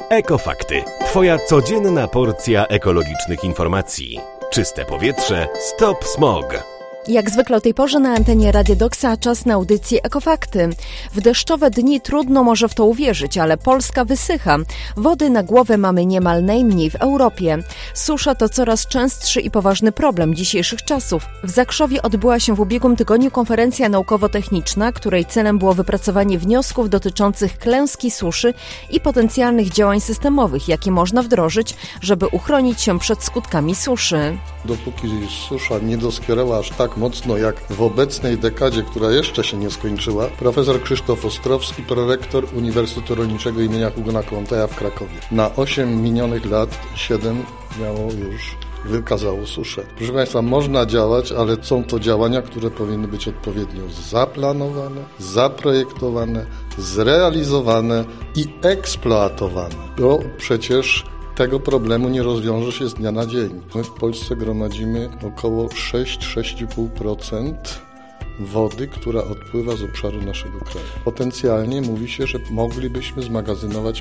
Ekofakty. Twoja codzienna porcja ekologicznych informacji. Czyste powietrze, stop smog. Jak zwykle o tej porze na antenie Radia Doksa czas na audycję Ekofakty. W deszczowe dni trudno może w to uwierzyć, ale Polska wysycha. Wody na głowę mamy niemal najmniej w Europie. Susza to coraz częstszy i poważny problem dzisiejszych czasów. W Zakrzowie odbyła się w ubiegłym tygodniu konferencja naukowo-techniczna, której celem było wypracowanie wniosków dotyczących klęski suszy i potencjalnych działań systemowych, jakie można wdrożyć, żeby uchronić się przed skutkami suszy. Dopóki susza nie doskwierała aż tak mocno jak w obecnej dekadzie, która jeszcze się nie skończyła, profesor Krzysztof Ostrowski, prorektor Uniwersytetu Rolniczego imienia Hugona Kołłątaja w Krakowie. Na 8 minionych lat 7 miało już wykazało suszę. Proszę Państwa, można działać, ale są to działania, które powinny być odpowiednio zaplanowane, zaprojektowane, zrealizowane i eksploatowane. Bo przecież tego problemu nie rozwiąże się z dnia na dzień. My w Polsce gromadzimy około 6-6,5% wody, która odpływa z obszaru naszego kraju. Potencjalnie mówi się, że moglibyśmy zmagazynować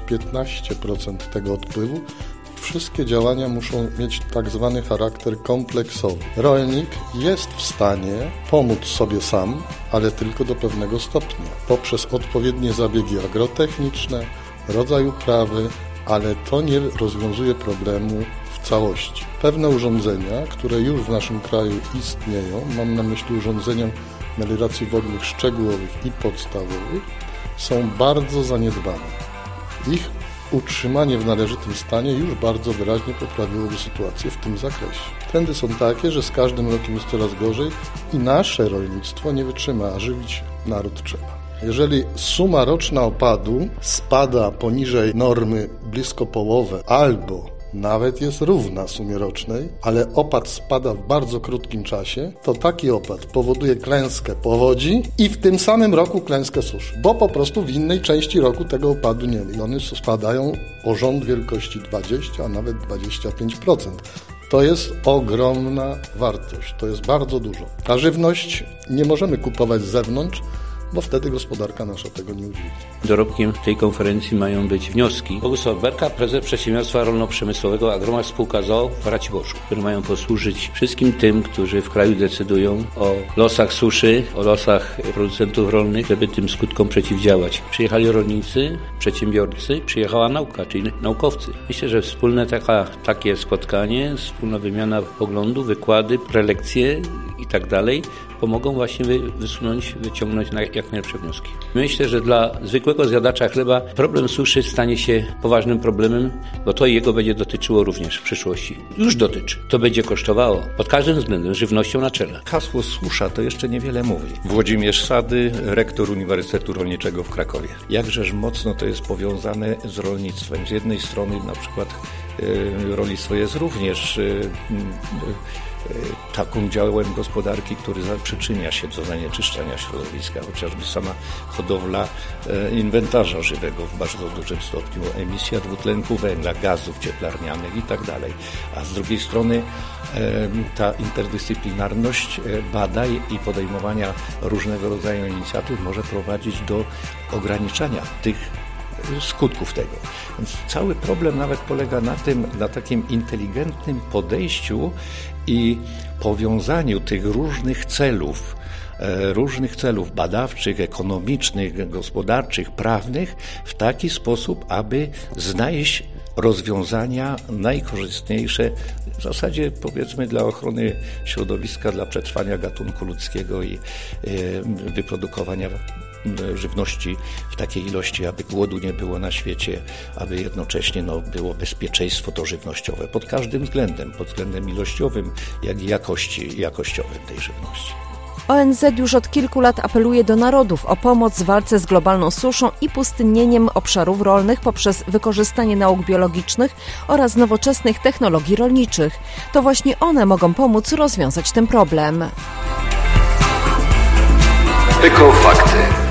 15% tego odpływu. Wszystkie działania muszą mieć tak zwany charakter kompleksowy. Rolnik jest w stanie pomóc sobie sam, ale tylko do pewnego stopnia. Poprzez odpowiednie zabiegi agrotechniczne, rodzaj uprawy, ale to nie rozwiązuje problemu w całości. Pewne urządzenia, które już w naszym kraju istnieją, mam na myśli urządzenia melioracji wodnych szczegółowych i podstawowych, są bardzo zaniedbane. Ich utrzymanie w należytym stanie już bardzo wyraźnie poprawiłoby sytuację w tym zakresie. Trendy są takie, że z każdym rokiem jest coraz gorzej i nasze rolnictwo nie wytrzyma, a żywić naród trzeba. Jeżeli suma roczna opadu spada poniżej normy blisko połowę albo nawet jest równa sumie rocznej, ale opad spada w bardzo krótkim czasie, to taki opad powoduje klęskę powodzi i w tym samym roku klęskę suszy, bo po prostu w innej części roku tego opadu nie ma. I one spadają o rząd wielkości 20, a nawet 25%. To jest ogromna wartość, to jest bardzo dużo. A żywność nie możemy kupować z zewnątrz, bo wtedy gospodarka nasza tego nie udźwignie. Dorobkiem tej konferencji mają być wnioski. Bogusław Berka, prezes Przedsiębiorstwa Rolno-Przemysłowego Agromag Spółka z.o.o. w Racibórzu, które mają posłużyć wszystkim tym, którzy w kraju decydują o losach suszy, o losach producentów rolnych, żeby tym skutkom przeciwdziałać. Przyjechali rolnicy, przedsiębiorcy, przyjechała nauka, czyli naukowcy. Myślę, że wspólne takie spotkanie, wspólna wymiana poglądów, wykłady, prelekcje i tak dalej pomogą właśnie wyciągnąć jak najlepsze wnioski. Myślę, że dla zwykłego zjadacza chleba problem suszy stanie się poważnym problemem, bo to jego będzie dotyczyło również w przyszłości. Już dotyczy. To będzie kosztowało pod każdym względem, żywnością na czele. Hasło susza to jeszcze niewiele mówi. Włodzimierz Sady, rektor Uniwersytetu Rolniczego w Krakowie. Jakżeż mocno to jest powiązane z rolnictwem. Z jednej strony na przykład rolnictwo jest również taką działem gospodarki, który przyczynia się do zanieczyszczenia środowiska, chociażby sama hodowla inwentarza żywego w bardzo dużym stopniu, emisja dwutlenku węgla, gazów cieplarnianych i tak dalej. A z drugiej strony ta interdyscyplinarność badań i podejmowania różnego rodzaju inicjatyw może prowadzić do ograniczania tych skutków tego. Więc cały problem nawet polega na takim inteligentnym podejściu i powiązaniu tych różnych celów badawczych, ekonomicznych, gospodarczych, prawnych w taki sposób, aby znaleźć rozwiązania najkorzystniejsze w zasadzie powiedzmy dla ochrony środowiska, dla przetrwania gatunku ludzkiego i wyprodukowania żywności w takiej ilości, aby głodu nie było na świecie, aby jednocześnie było bezpieczeństwo to żywnościowe pod każdym względem, pod względem ilościowym, jak i jakościowym tej żywności. ONZ już od kilku lat apeluje do narodów o pomoc w walce z globalną suszą i pustynnieniem obszarów rolnych poprzez wykorzystanie nauk biologicznych oraz nowoczesnych technologii rolniczych. To właśnie one mogą pomóc rozwiązać ten problem. Ekofakty.